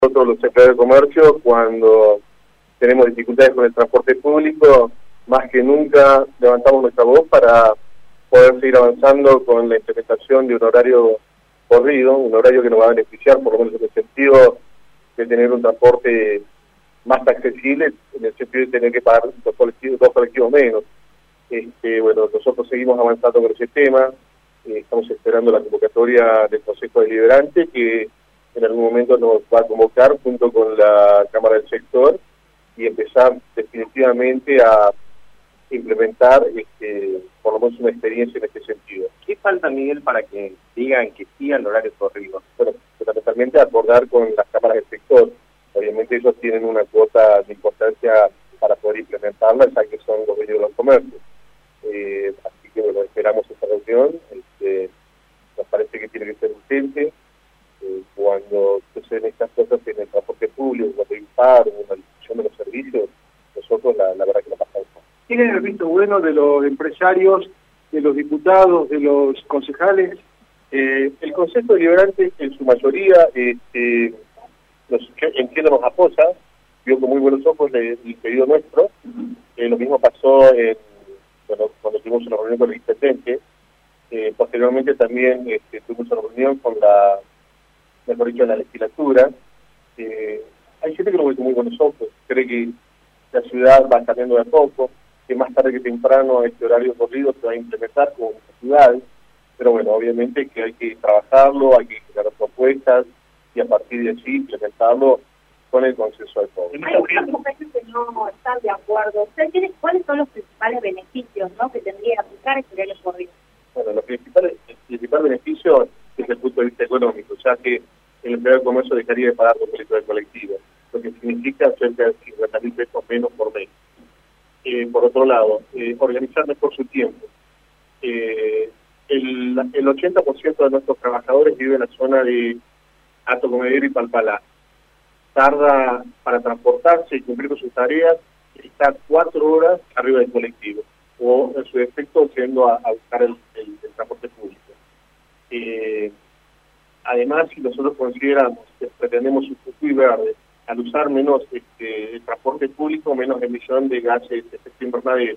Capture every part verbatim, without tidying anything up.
Nosotros los empleados de comercio, cuando tenemos dificultades con el transporte público, más que nunca levantamos nuestra voz para poder seguir avanzando con la implementación de un horario corrido, un horario que nos va a beneficiar, por lo menos en el sentido de tener un transporte más accesible, en el sentido de tener que pagar dos colectivos, dos colectivos menos. Este, bueno, nosotros seguimos avanzando con ese tema, eh, estamos esperando la convocatoria del Consejo Deliberante, que en algún momento nos va a convocar junto con la Cámara del Sector y empezar definitivamente a implementar este, por lo menos una experiencia en este sentido. ¿Qué falta, Miguel, para que digan que sí al horario corrido? Bueno, fundamentalmente acordar con las cámaras del sector. Obviamente ellos tienen una cuota de importancia para poder implementarla, ya que son los dueños de los comercios. Eh, así que bueno, esperamos esta reunión. Este, nos parece que tiene que ser urgente. Eh, cuando suceden estas cosas en el transporte público, cuando hay un paro, una discusión de los servicios, nosotros la, la verdad que la pasamos. ¿Tienen el visto bueno de los empresarios, de los diputados, de los concejales? Eh, el Consejo Deliberante, en su mayoría, este, nos, entiendo, nos apoya, vio con muy buenos ojos el, el pedido nuestro. Eh, lo mismo pasó en, bueno, cuando tuvimos una reunión con el intendente. Eh, posteriormente también este, tuvimos una reunión con la, mejor dicho, la legislatura. Eh, hay gente que lo ve con muy buenos ojos, cree que la ciudad va cambiando de a poco, que más tarde que temprano este horario corrido se va a implementar con muchas ciudades, pero bueno, obviamente que hay que trabajarlo, hay que generar propuestas y a partir de allí implementarlo con el consenso del pueblo. Hay muchos países que no están de acuerdo. ¿Usted tiene cuáles son los principales beneficios, ¿no?, que tendría que aplicar este horario corrido? Bueno, los principales, el principal beneficio es desde el punto de vista económico, ya que el empleado de comercio dejaría de pagar los boletos de colectivo, lo que significa cerca de cincuenta mil pesos menos por mes. Eh, por otro lado, eh, organizar mejor su tiempo. Eh, el, el ochenta por ciento de nuestros trabajadores vive en la zona de Alto Comedero y Palpalá. Tarda para transportarse y cumplir con sus tareas, está cuatro horas arriba del colectivo, o en su defecto yendo a, a buscar el, el, el transporte público. Eh, además, si nosotros consideramos que pretendemos un futuro verde, al usar menos este, el transporte público, menos emisión de gases de efecto invernadero.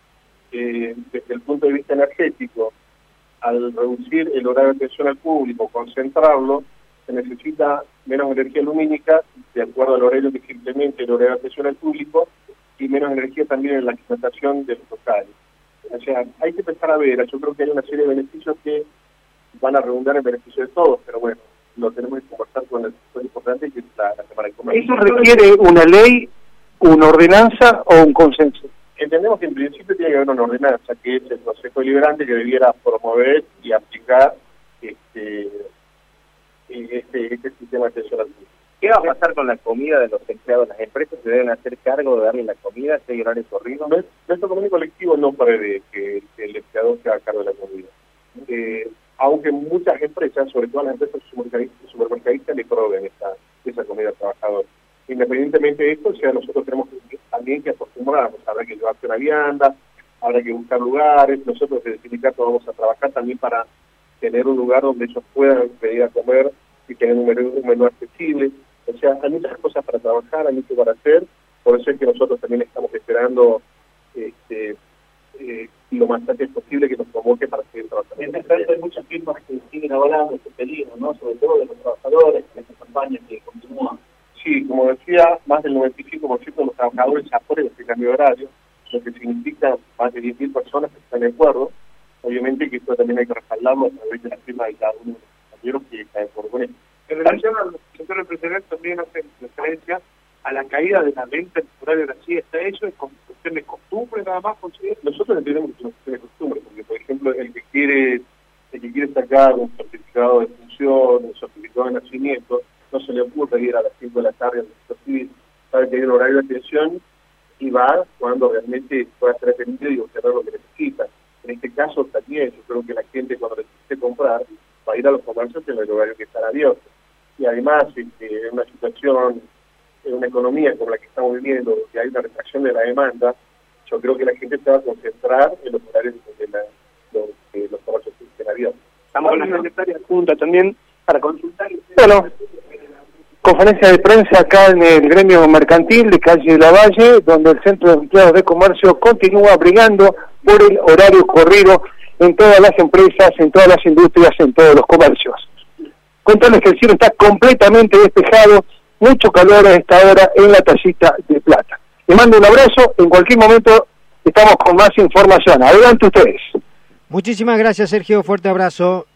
Eh, desde el punto de vista energético, al reducir el horario de atención al público, concentrarlo, se necesita menos energía lumínica, de acuerdo al horario que se implemente el horario de atención al público, y menos energía también en la implementación de los locales. O sea, hay que empezar a ver, yo creo que hay una serie de beneficios que van a redundar en beneficio de todos, pero bueno, lo tenemos que conversar con el sector importante que es la, la Cámara de Comercio. ¿Eso requiere una ley, una ordenanza o un consenso? Entendemos que en principio tiene que haber una ordenanza, que es el Consejo Deliberante, que debiera promover y aplicar este, este, este sistema de atención al público. ¿Qué va a pasar con la comida de los empleados? ¿Las empresas se deben hacer cargo de darle la comida si hay horario corrido? Nuestro convenio colectivo no prevé que, que el empleador se haga cargo de la comida. Eh, aunque muchas empresas, sobre todo las empresas supermercadistas, supermercadistas le proveen esa, esa comida al trabajador. Independientemente de esto, o sea, nosotros tenemos que, también que acostumbrarnos, habrá que llevarse una vianda, habrá que buscar lugares, nosotros desde el sindicato vamos a trabajar también para tener un lugar donde ellos puedan venir a comer y tener un menú, un menú accesible. O sea, hay muchas cosas para trabajar, hay mucho para hacer, por eso es que nosotros también estamos esperando este, eh, lo más antes posible que nos convoque para seguir trabajando. Mientras tanto, hay muchas firmas que siguen avalando este peligro, ¿no?, sobre todo de los trabajadores, en esta campaña que continúa. Sí, como decía, más del noventa y cinco por ciento de los trabajadores aprueban este cambio de horario, lo que significa más de diez mil personas que están de acuerdo. Obviamente que esto también hay que respaldarlo a través de la firma de cada uno de los compañeros que están de acuerdo con esto. En relación al sector empresarial también hace referencia a la caída de la venta en horario de la siesta. ¿Eso es cuestión de costumbre nada más? ¿Considera? Nosotros entendemos que es una cuestión de costumbre, porque por ejemplo el que quiere el que quiere sacar un certificado de función, un certificado de nacimiento, no se le ocurre ir a las cinco de la tarde al registro civil, sabe que hay un horario de atención y va cuando realmente pueda ser atendido y obtener lo que necesita. En este caso también yo creo que la gente cuando necesite comprar va a ir a los comercios en el horario que están abiertos. Y además, este, en una situación, en una economía como la que estamos viviendo, donde hay una retracción de la demanda, yo creo que la gente se va a concentrar en los horarios de la, los, de los comercios que estén abiertos. Estamos con la secretaria junta también para consultar. Bueno, conferencia de prensa acá en el gremio mercantil de calle Lavalle, donde el Centro de Empleados de Comercio continúa brigando por el horario corrido en todas las empresas, en todas las industrias, en todos los comercios. Contarles que el cielo está completamente despejado, mucho calor a esta hora en la Tallita de Plata. Les mando un abrazo, en cualquier momento estamos con más información. Adelante ustedes. Muchísimas gracias, Sergio, fuerte abrazo.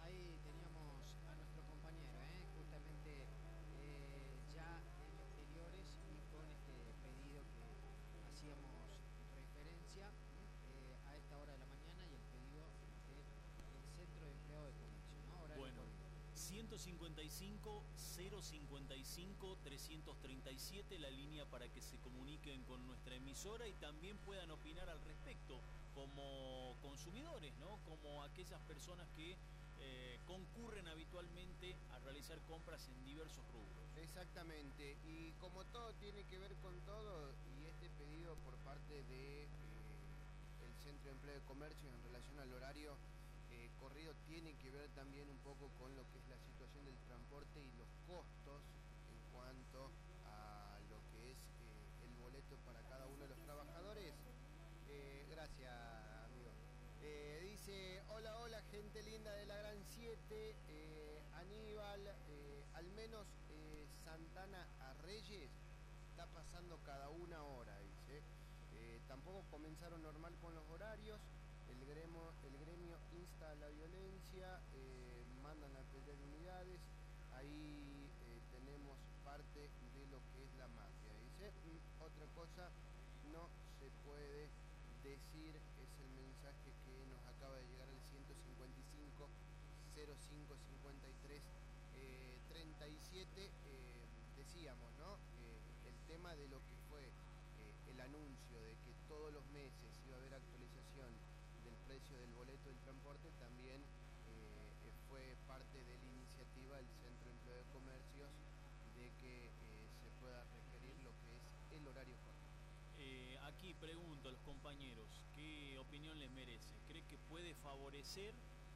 ciento cincuenta y cinco, cero cincuenta y cinco, trescientos treinta y siete, la línea para que se comuniquen con nuestra emisora y también puedan opinar al respecto como consumidores, ¿no? Como aquellas personas que eh, concurren habitualmente a realizar compras en diversos rubros. Exactamente, y como todo tiene que ver con todo, y este pedido por parte de eh, el Centro de Empleo de Comercio en relación al horario Eh, corrido tiene que ver también un poco con lo que es la situación del transporte y los costos en cuanto a lo que es eh, el boleto para cada uno de los trabajadores. Eh, gracias, amigo. Eh, dice, hola, hola, gente linda de la Gran siete, eh, Aníbal, eh, al menos eh, Santana a Reyes está pasando cada una hora, dice. Eh, tampoco comenzaron normal con los horarios. El gremio, el gremio insta a la violencia, eh, mandan a pelear unidades, ahí eh, tenemos parte de lo que es la mafia. Dice, mm, otra cosa no se puede decir, es el mensaje que nos acaba de llegar al ciento cincuenta y cinco, cero cinco cincuenta y tres, eh, treinta y siete, eh, decíamos, ¿no? Eh, el tema de lo que fue eh, el anuncio de que todos los meses iba a haber actualización del precio del boleto del transporte también eh, fue parte de la iniciativa del Centro de Empleo de Comercios de que eh, se pueda requerir lo que es el horario corto. Eh, aquí pregunto a los compañeros, ¿qué opinión les merece? ¿Cree que puede favorecer?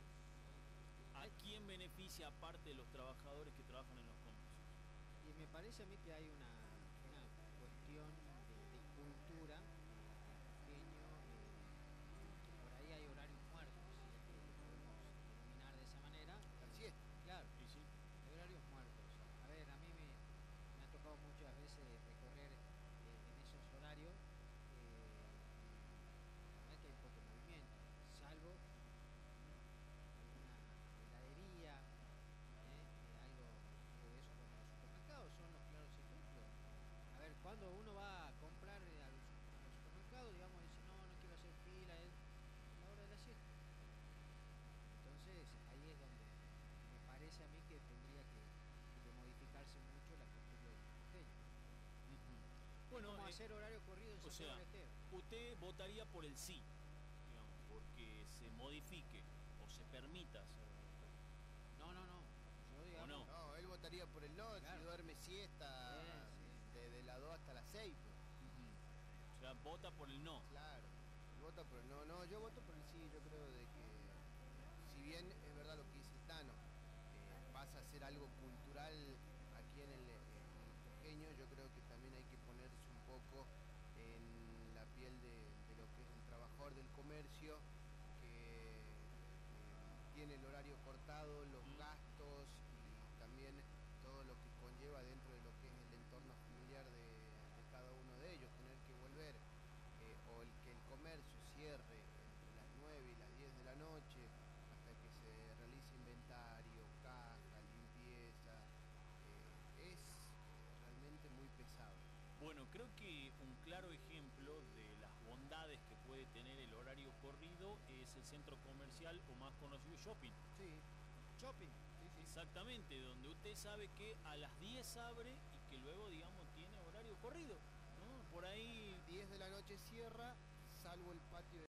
¿A quién beneficia aparte de los trabajadores que trabajan en los comercios? Y me parece a mí que hay una, una cuestión de, de cultura. Hay horarios muertos, si es que lo podemos denominar de esa manera. Así es. Claro, sí, sí. Hay horarios muertos. A ver, a mí me, me ha tocado muchas veces recorrer eh, en esos horarios. Eh, la verdad que hay poco movimiento, salvo alguna heladería, eh, algo de eso. Bueno, los supermercados son los claros ejemplos. A ver, cuando uno va a comprar al, al supermercado, digamos, dice, no, no quiero hacer fila, eh, hora de la siesta. Entonces ahí es donde me parece a mí que tendría que, que modificarse mucho la costumbre del porteño. Uh-huh. Bueno, ¿cómo eh, hacer horario corrido en Santiago del Estero? Usted votaría por el sí, digamos, porque se modifique o se permita hacer. No, no, no. Yo digamos, no? No, él votaría por el no, claro. Si duerme siesta sí, sí. desde las dos hasta las seis. Pues. Uh-huh. O sea, vota por el no. Claro. Vota por el no, no, yo voto por el sí, yo creo de que si bien es verdad lo que dice Tano, eh, pasa a ser algo cultural aquí en el, en el pequeño, yo creo que también hay que ponerse un poco en la piel de, de lo que es el trabajador del comercio, que eh, tiene el horario cortado, los mm. gastos y también todo lo que conlleva dentro de lo que es el entorno familiar de, de cada uno de ellos, tener que volver Eh, o el que el comercio cierre entre las nueve y las diez de la noche hasta que se realice inventario, caja, limpieza, eh, es realmente muy pesado. Bueno, creo que un claro ejemplo de las bondades que puede tener el horario corrido es el centro comercial o más conocido shopping. Sí, shopping. Sí, sí. Exactamente, donde usted sabe que a las diez abre y que luego, digamos, tiene horario corrido. Por ahí diez de la noche cierra, salvo el patio de